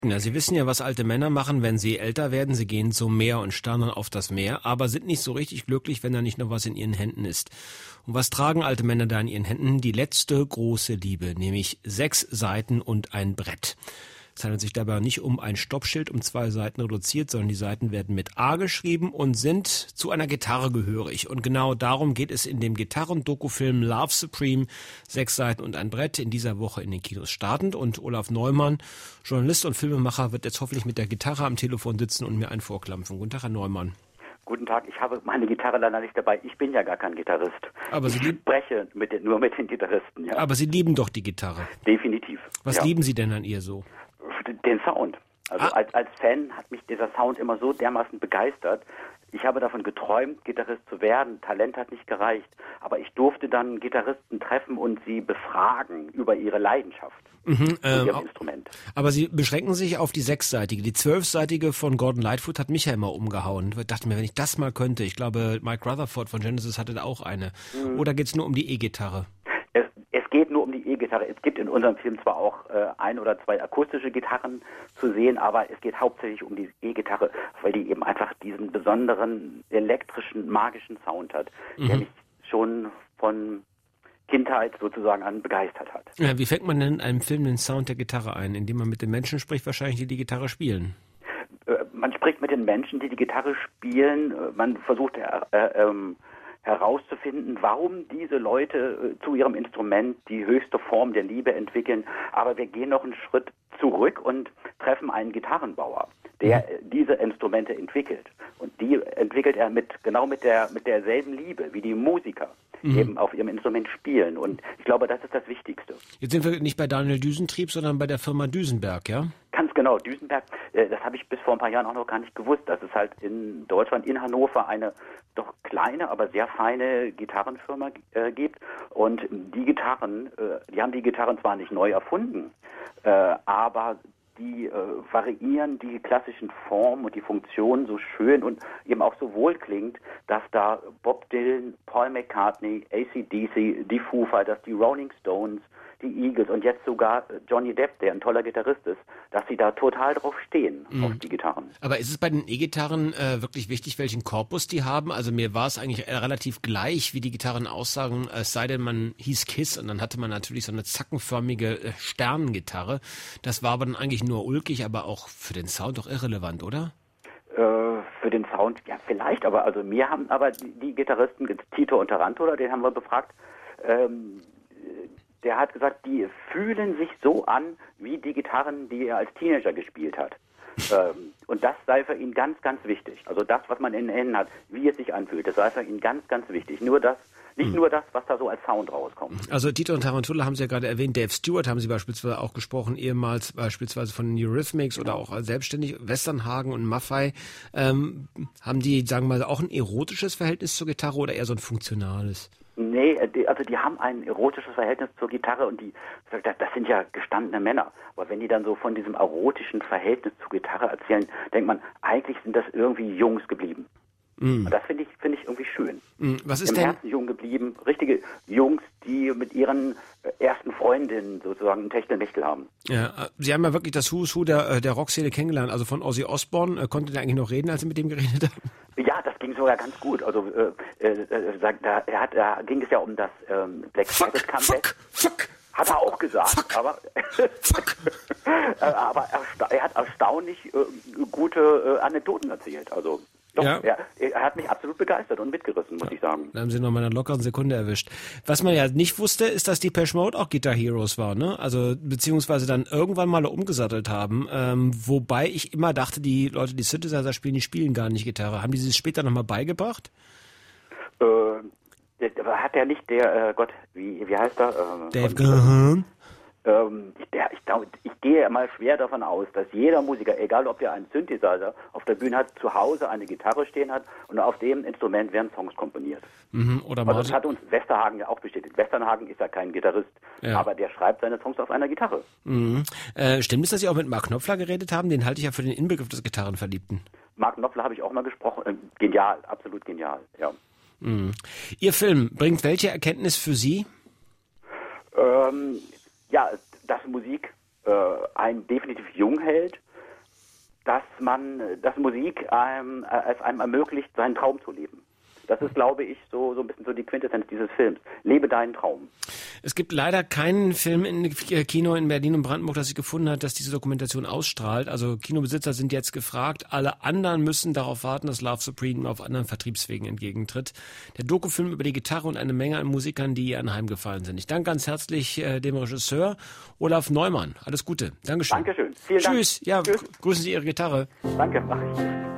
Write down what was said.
Ja, Sie wissen ja, was alte Männer machen, wenn sie älter werden. Sie gehen zum Meer und starren auf das Meer, aber sind nicht so richtig glücklich, wenn da nicht noch was in ihren Händen ist. Und was tragen alte Männer da in ihren Händen? Die letzte große Liebe, nämlich 6 Seiten und ein Brett. Es handelt sich dabei nicht um ein Stoppschild um 2 Seiten reduziert, sondern die Seiten werden mit A geschrieben und sind zu einer Gitarre gehörig. Und genau darum geht es in dem Gitarren-Dokufilm Love Supreme, 6 Seiten und ein Brett, in dieser Woche in den Kinos startend. Und Olaf Neumann, Journalist und Filmemacher, wird jetzt hoffentlich mit der Gitarre am Telefon sitzen und mir einen vorklampfen. Guten Tag, Herr Neumann. Guten Tag, ich habe meine Gitarre leider nicht dabei. Ich bin ja gar kein Gitarrist. Aber ich spreche nur mit den Gitarristen. Ja. Aber Sie lieben doch die Gitarre. Definitiv. Was lieben Sie denn an ihr so? Den Sound. Also als Fan hat mich dieser Sound immer so dermaßen begeistert. Ich habe davon geträumt, Gitarrist zu werden. Talent hat nicht gereicht. Aber ich durfte dann Gitarristen treffen und sie befragen über ihre Leidenschaft mit ihrem Instrument. Aber Sie beschränken sich auf die 6-seitige. Die 12-seitige von Gordon Lightfoot hat mich ja immer umgehauen. Ich dachte mir, wenn ich das mal könnte. Ich glaube, Mike Rutherford von Genesis hatte da auch eine. Oder geht es nur um die E-Gitarre? Es geht nur um die E-Gitarre. Es gibt in unserem Film zwar auch 1 oder 2 akustische Gitarren zu sehen, aber es geht hauptsächlich um die E-Gitarre, weil die eben einfach diesen besonderen elektrischen, magischen Sound hat, der mich schon von Kindheit sozusagen an begeistert hat. Ja, wie fängt man denn in einem Film den Sound der Gitarre ein? Indem man mit den Menschen spricht, wahrscheinlich, die die Gitarre spielen. Man spricht mit den Menschen, die die Gitarre spielen. Man versucht herauszufinden, warum diese Leute zu ihrem Instrument die höchste Form der Liebe entwickeln. Aber wir gehen noch einen Schritt zurück und treffen einen Gitarrenbauer, der diese Instrumente entwickelt. Und die entwickelt er genau mit derselben Liebe wie die Musiker eben auf ihrem Instrument spielen. Und ich glaube, das ist das Wichtigste. Jetzt sind wir nicht bei Daniel Düsentrieb, sondern bei der Firma Düsenberg, ja? Ganz genau, Düsenberg, das habe ich bis vor ein paar Jahren auch noch gar nicht gewusst, dass es halt in Deutschland, in Hannover, eine doch kleine, aber sehr feine Gitarrenfirma gibt. Und die haben die Gitarren zwar nicht neu erfunden, aber die variieren die klassischen Formen und die Funktionen so schön und eben auch so wohlklingend, dass da Bob Dylan, Paul McCartney, AC/DC, die Foo Fighters, die Rolling Stones, die Eagles und jetzt sogar Johnny Depp, der ein toller Gitarrist ist, dass sie da total drauf stehen, auf die Gitarren. Aber ist es bei den E-Gitarren wirklich wichtig, welchen Korpus die haben? Also mir war es eigentlich relativ gleich, wie die Gitarren aussagen, es sei denn, man hieß Kiss und dann hatte man natürlich so eine zackenförmige Sternengitarre. Das war aber dann eigentlich nur ulkig, aber auch für den Sound doch irrelevant, oder? Für den Sound, ja vielleicht, aber also mir haben aber die Gitarristen, Tito und Tarantola, den haben wir befragt, der hat gesagt, die fühlen sich so an wie die Gitarren, die er als Teenager gespielt hat. Und das sei für ihn ganz, ganz wichtig. Also das, was man in den Händen hat, wie es sich anfühlt, das sei für ihn ganz, ganz wichtig. Nicht nur das, was da so als Sound rauskommt. Also Tito und Tarantula haben Sie ja gerade erwähnt, Dave Stewart haben Sie beispielsweise auch gesprochen, ehemals beispielsweise von den Eurythmics oder auch selbstständig, Westernhagen und Maffay. Haben die, sagen wir mal, auch ein erotisches Verhältnis zur Gitarre oder eher so ein funktionales? Nee, also die haben ein erotisches Verhältnis zur Gitarre und das sind ja gestandene Männer. Aber wenn die dann so von diesem erotischen Verhältnis zur Gitarre erzählen, denkt man, eigentlich sind das irgendwie Jungs geblieben. Und das finde ich irgendwie schön. Was ist Im Herzen jung geblieben, richtige Jungs, die mit ihren ersten Freundinnen sozusagen ein Techtelmechtel haben. Ja, Sie haben ja wirklich das Who's Who der Rockszene kennengelernt, also von Ozzy Osbourne. Konnte der eigentlich noch reden, als Sie mit dem geredet haben? Ja, das ging sogar ganz gut. Also da ging es ja um das Black Sabbath Comeback. Fuck. Hat er auch gesagt, aber er hat erstaunlich gute Anekdoten erzählt. Also doch, ja. Er hat mich absolut begeistert und mitgerissen, muss ich sagen. Da haben Sie noch mal eine lockeren Sekunde erwischt. Was man ja nicht wusste, ist, dass Depeche Mode auch Guitar Heroes war, ne? Also beziehungsweise dann irgendwann mal umgesattelt haben. Wobei ich immer dachte, die Leute, die Synthesizer spielen, die spielen gar nicht Gitarre. Haben die es später noch mal beigebracht? Hat er nicht der, wie heißt er? Dave Gahan. Ich gehe mal schwer davon aus, dass jeder Musiker, egal ob er einen Synthesizer auf der Bühne hat, zu Hause eine Gitarre stehen hat und auf dem Instrument werden Songs komponiert. Oder also das hat uns Westerhagen ja auch bestätigt. Westerhagen ist ja kein Gitarrist, aber der schreibt seine Songs auf einer Gitarre. Stimmt es, dass Sie auch mit Mark Knopfler geredet haben? Den halte ich ja für den Inbegriff des Gitarrenverliebten. Mark Knopfler habe ich auch mal gesprochen. Genial, absolut genial, ja. Ihr Film bringt welche Erkenntnis für Sie? Dass Musik einen definitiv jung hält dass Musik es einem ermöglicht, seinen Traum zu leben. Das ist, glaube ich, so ein bisschen so die Quintessenz dieses Films. Lebe deinen Traum. Es gibt leider keinen Film in Kino in Berlin und Brandenburg, das ich gefunden habe, dass diese Dokumentation ausstrahlt. Also Kinobesitzer sind jetzt gefragt. Alle anderen müssen darauf warten, dass Love Supreme auf anderen Vertriebswegen entgegentritt. Der Dokufilm über die Gitarre und eine Menge an Musikern, die ihr anheimgefallen sind. Ich danke ganz herzlich dem Regisseur Olaf Neumann. Alles Gute. Dankeschön. Dankeschön. Vielen Dank. Tschüss. Ja, Tschüss. Grüßen Sie Ihre Gitarre. Danke, mach ich.